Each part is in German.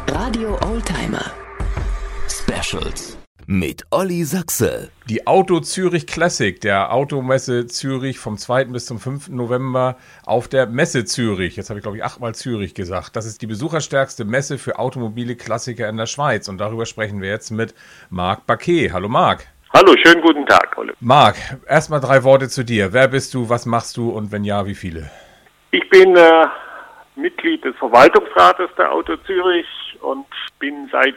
Radio Oldtimer Specials mit Olli Sachse. Die Auto Zürich Classic, der Automesse Zürich vom 2. bis zum 5. November auf der Messe Zürich. Jetzt habe ich, glaube ich, 8-mal Zürich gesagt. Das ist die besucherstärkste Messe für automobile Klassiker in der Schweiz. Und darüber sprechen wir jetzt mit Marc Baquet. Hallo Marc. Hallo, schönen guten Tag, Olle. Marc, erstmal 3 Worte zu dir. Wer bist du, was machst du und wenn ja, wie viele? Ich bin Mitglied des Verwaltungsrates der Auto Zürich und bin seit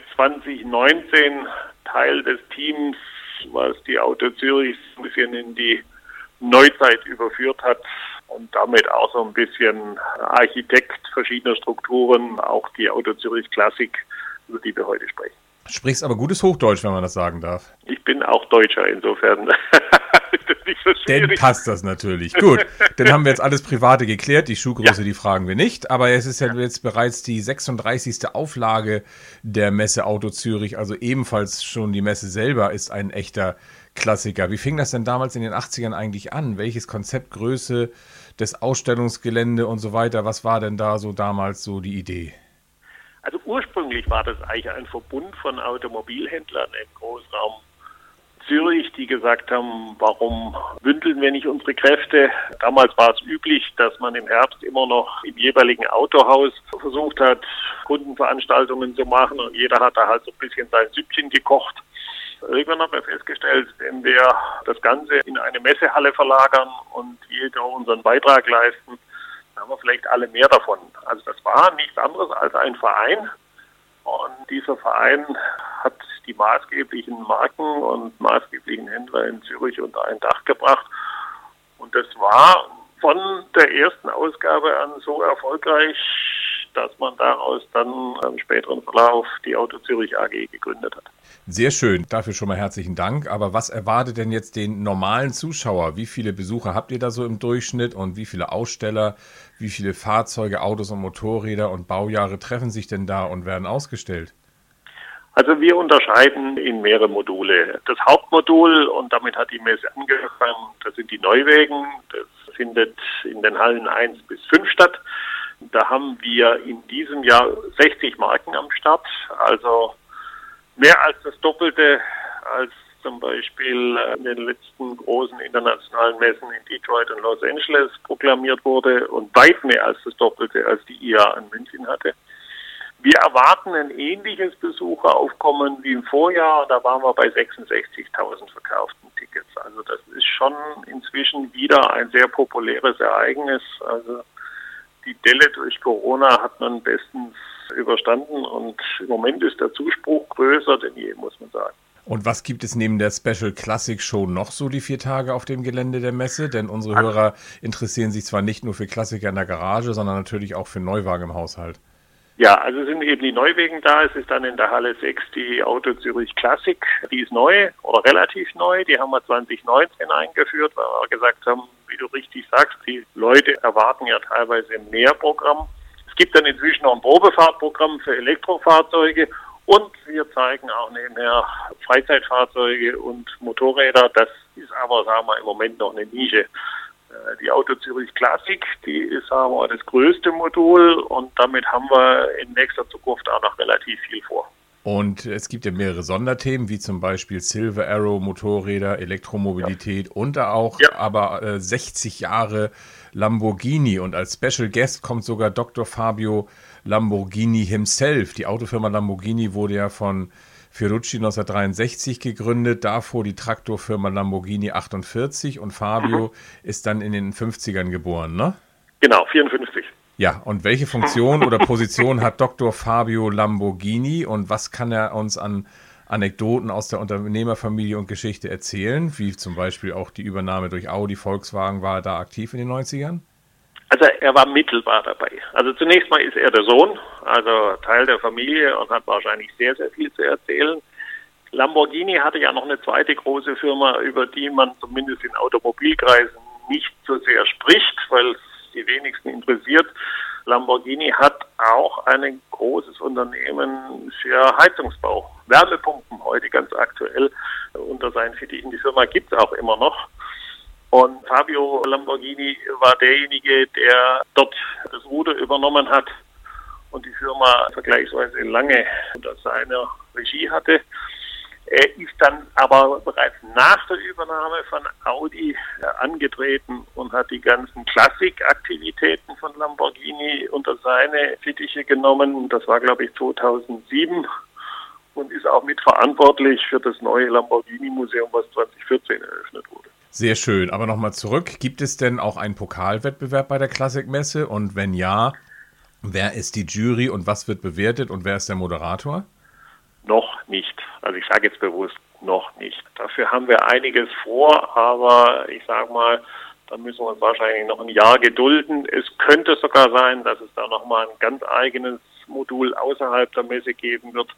2019 Teil des Teams, was die Auto Zürich ein bisschen in die Neuzeit überführt hat und damit auch so ein bisschen Architekt verschiedener Strukturen, auch die Auto Zürich Classic, über die wir heute sprechen. Sprichst aber gutes Hochdeutsch, wenn man das sagen darf. Ich bin auch Deutscher, insofern ist das nicht so schwierig. Dann passt das natürlich. Gut, dann haben wir jetzt alles Private geklärt. Die Schuhgröße, Die fragen wir nicht. Aber es ist ja jetzt bereits die 36. Auflage der Messe Auto Zürich. Also ebenfalls schon die Messe selber ist ein echter Klassiker. Wie fing das denn damals in den 80ern eigentlich an? Welches Konzept, Größe des Ausstellungsgelände und so weiter? Was war denn da so damals so die Idee? Also ursprünglich war das eigentlich ein Verbund von Automobilhändlern im Großraum Zürich, die gesagt haben, warum bündeln wir nicht unsere Kräfte? Damals war es üblich, dass man im Herbst immer noch im jeweiligen Autohaus versucht hat, Kundenveranstaltungen zu machen und jeder hat da halt so ein bisschen sein Süppchen gekocht. Irgendwann haben wir festgestellt, wenn wir das Ganze in eine Messehalle verlagern und jeder unseren Beitrag leisten, dann haben wir vielleicht alle mehr davon. Also das war nichts anderes als ein Verein. Und dieser Verein hat die maßgeblichen Marken und maßgeblichen Händler in Zürich unter ein Dach gebracht. Und das war von der ersten Ausgabe an so erfolgreich, dass man daraus dann im späteren Verlauf die Auto Zürich AG gegründet hat. Sehr schön, dafür schon mal herzlichen Dank. Aber was erwartet denn jetzt den normalen Zuschauer? Wie viele Besucher habt ihr da so im Durchschnitt und wie viele Aussteller, wie viele Fahrzeuge, Autos und Motorräder und Baujahre treffen sich denn da und werden ausgestellt? Also wir unterscheiden in mehrere Module. Das Hauptmodul, und damit hat die Messe angefangen, das sind die Neuwägen. Das findet in den Hallen 1 bis 5 statt. Da haben wir in diesem Jahr 60 Marken am Start, also mehr als das Doppelte, als zum Beispiel in den letzten großen internationalen Messen in Detroit und Los Angeles proklamiert wurde und weit mehr als das Doppelte, als die IAA in München hatte. Wir erwarten ein ähnliches Besucheraufkommen wie im Vorjahr, da waren wir bei 66.000 verkauften Tickets. Also das ist schon inzwischen wieder ein sehr populäres Ereignis. Also die Delle durch Corona hat man bestens überstanden und im Moment ist der Zuspruch größer denn je, muss man sagen. Und was gibt es neben der Special Classic Show noch so die 4 Tage auf dem Gelände der Messe? Denn unsere Hörer interessieren sich zwar nicht nur für Klassiker in der Garage, sondern natürlich auch für Neuwagen im Haushalt. Ja, also sind eben die Neuwegen da. Es ist dann in der Halle 6 die Auto Zürich Classic. Die ist neu oder relativ neu. Die haben wir 2019 eingeführt, weil wir gesagt haben, wie du richtig sagst, die Leute erwarten ja teilweise mehr Programm. Es gibt dann inzwischen noch ein Probefahrtprogramm für Elektrofahrzeuge und wir zeigen auch nebenher Freizeitfahrzeuge und Motorräder. Das ist aber, sagen wir, im Moment noch eine Nische. Die Auto Zürich Classic, die ist aber das größte Modul und damit haben wir in nächster Zukunft auch noch relativ viel vor. Und es gibt ja mehrere Sonderthemen, wie zum Beispiel Silver Arrow, Motorräder, Elektromobilität und auch aber 60 Jahre Lamborghini. Und als Special Guest kommt sogar Dr. Fabio Lamborghini himself. Die Autofirma Lamborghini wurde ja von Ferrucci 1963 gegründet, davor die Traktorfirma Lamborghini 48 und Fabio ist dann in den 50ern geboren, ne? Genau, 54. Ja, und welche Funktion oder Position hat Dr. Fabio Lamborghini und was kann er uns an Anekdoten aus der Unternehmerfamilie und Geschichte erzählen, wie zum Beispiel auch die Übernahme durch Audi, Volkswagen, war er da aktiv in den 90ern? Also er war mittelbar dabei. Also zunächst mal ist er der Sohn, also Teil der Familie und hat wahrscheinlich sehr, sehr viel zu erzählen. Lamborghini hatte ja noch eine zweite große Firma, über die man zumindest in Automobilkreisen nicht so sehr spricht, weil es die wenigsten interessiert. Lamborghini hat auch ein großes Unternehmen für Heizungsbau, Wärmepumpen heute ganz aktuell unter seinen Fittichen. Die Firma gibt es auch immer noch. Und Fabio Lamborghini war derjenige, der dort das Ruder übernommen hat und die Firma vergleichsweise lange unter seiner Regie hatte. Er ist dann aber bereits nach der Übernahme von Audi angetreten und hat die ganzen Klassikaktivitäten von Lamborghini unter seine Fittiche genommen. Das war, glaube ich, 2007 und ist auch mitverantwortlich für das neue Lamborghini-Museum, was 2014 eröffnet wurde. Sehr schön. Aber nochmal zurück. Gibt es denn auch einen Pokalwettbewerb bei der Klassikmesse? Und wenn ja, wer ist die Jury und was wird bewertet und wer ist der Moderator? Noch nicht. Also ich sage jetzt bewusst noch nicht. Dafür haben wir einiges vor, aber ich sage mal, da müssen wir uns wahrscheinlich noch ein Jahr gedulden. Es könnte sogar sein, dass es da nochmal ein ganz eigenes Modul außerhalb der Messe geben wird.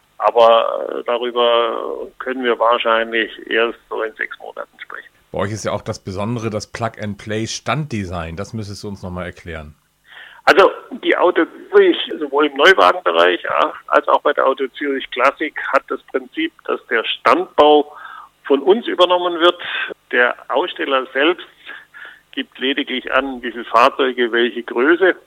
Aber darüber können wir wahrscheinlich erst so in 6 Monaten sprechen. Bei euch ist ja auch das Besondere, das Plug-and-Play-Standdesign. Das müsstest du uns nochmal erklären. Also die Auto Zürich, sowohl im Neuwagenbereich als auch bei der Auto Zürich Classic, hat das Prinzip, dass der Standbau von uns übernommen wird. Der Aussteller selbst gibt lediglich an, wie viele Fahrzeuge, welche Größe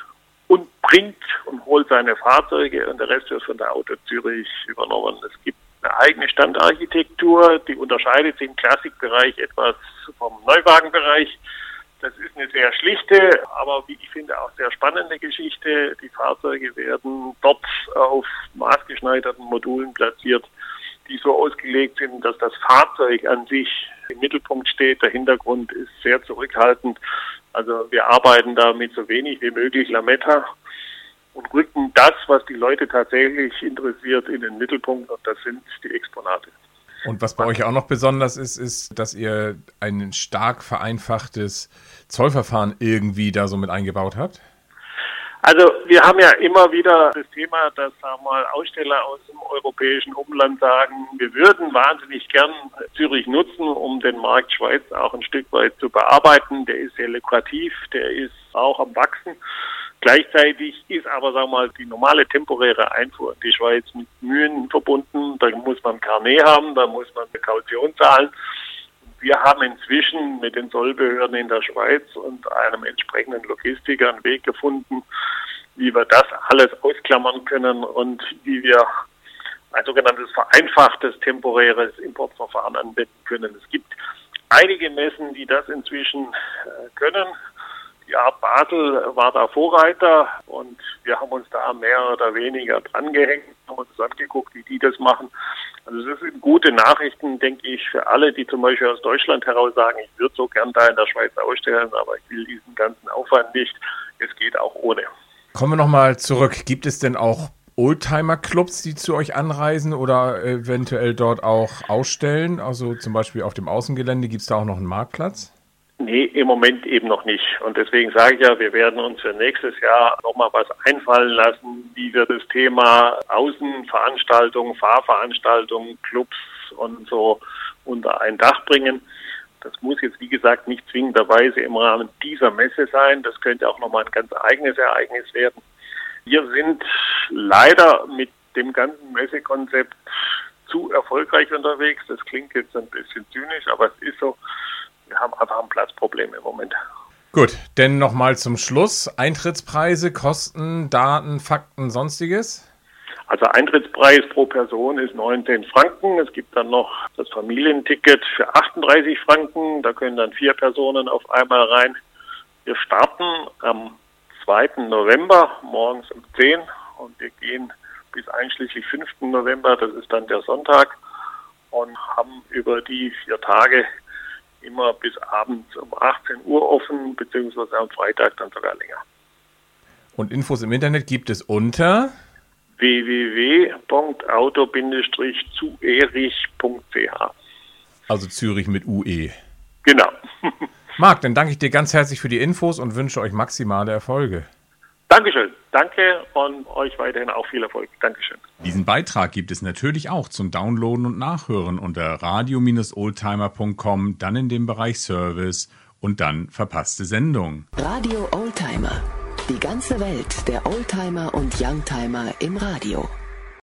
und bringt und holt seine Fahrzeuge und der Rest wird von der Auto Zürich übernommen. Es gibt eine eigene Standarchitektur, die unterscheidet sich im Klassikbereich etwas vom Neuwagenbereich. Das ist eine sehr schlichte, aber wie ich finde auch sehr spannende Geschichte. Die Fahrzeuge werden dort auf maßgeschneiderten Modulen platziert, die so ausgelegt sind, dass das Fahrzeug an sich im Mittelpunkt steht. Der Hintergrund ist sehr zurückhaltend. Also wir arbeiten da mit so wenig wie möglich Lametta und rücken das, was die Leute tatsächlich interessiert, in den Mittelpunkt und das sind die Exponate. Und was bei euch auch noch besonders ist, ist, dass ihr ein stark vereinfachtes Zollverfahren irgendwie da so mit eingebaut habt? Also wir haben ja immer wieder das Thema, dass Aussteller aus dem europäischen Umland sagen, wir würden wahnsinnig gern Zürich nutzen, um den Markt Schweiz auch ein Stück weit zu bearbeiten. Der ist sehr lukrativ, der ist auch am Wachsen. Gleichzeitig ist aber, die normale temporäre Einfuhr in die Schweiz mit Mühen verbunden. Da muss man Carnet haben, da muss man eine Kaution zahlen. Wir haben inzwischen mit den Zollbehörden in der Schweiz und einem entsprechenden Logistiker einen Weg gefunden, wie wir das alles ausklammern können und wie wir ein sogenanntes vereinfachtes temporäres Importverfahren anwenden können. Es gibt einige Messen, die das inzwischen können. Die Art Basel war da Vorreiter und wir haben uns da mehr oder weniger dran gehängt, haben uns das angeguckt, wie die das machen. Also das sind gute Nachrichten, denke ich, für alle, die zum Beispiel aus Deutschland heraus sagen, ich würde so gern da in der Schweiz ausstellen, aber ich will diesen ganzen Aufwand nicht. Es geht auch ohne. Kommen wir nochmal zurück. Gibt es denn auch Oldtimer-Clubs, die zu euch anreisen oder eventuell dort auch ausstellen? Also zum Beispiel auf dem Außengelände, gibt es da auch noch einen Marktplatz? Nee, im Moment eben noch nicht. Und deswegen sage ich ja, wir werden uns für nächstes Jahr nochmal was einfallen lassen, wie wir das Thema Außenveranstaltungen, Fahrveranstaltungen, Clubs und so unter ein Dach bringen. Das muss jetzt, wie gesagt, nicht zwingenderweise im Rahmen dieser Messe sein. Das könnte auch nochmal ein ganz eigenes Ereignis werden. Wir sind leider mit dem ganzen Messekonzept zu erfolgreich unterwegs. Das klingt jetzt ein bisschen zynisch, aber es ist so. Wir haben einfach ein Platzproblem im Moment. Gut, denn nochmal zum Schluss. Eintrittspreise, Kosten, Daten, Fakten, Sonstiges? Also Eintrittspreis pro Person ist 19 Franken. Es gibt dann noch das Familienticket für 38 Franken. Da können dann 4 Personen auf einmal rein. Wir starten am 2. November morgens um 10 und wir gehen bis einschließlich 5. November, das ist dann der Sonntag, und haben über die 4 Tage immer bis abends um 18 Uhr offen, beziehungsweise am Freitag dann sogar länger. Und Infos im Internet gibt es unter www.auto-zuerich.ch. Also Zürich mit UE. Genau. Marc, dann danke ich dir ganz herzlich für die Infos und wünsche euch maximale Erfolge. Dankeschön. Danke und euch weiterhin auch viel Erfolg. Dankeschön. Diesen Beitrag gibt es natürlich auch zum Downloaden und Nachhören unter radio-oldtimer.com, dann in dem Bereich Service und dann verpasste Sendung. Radio Oldtimer. Die ganze Welt der Oldtimer und Youngtimer im Radio.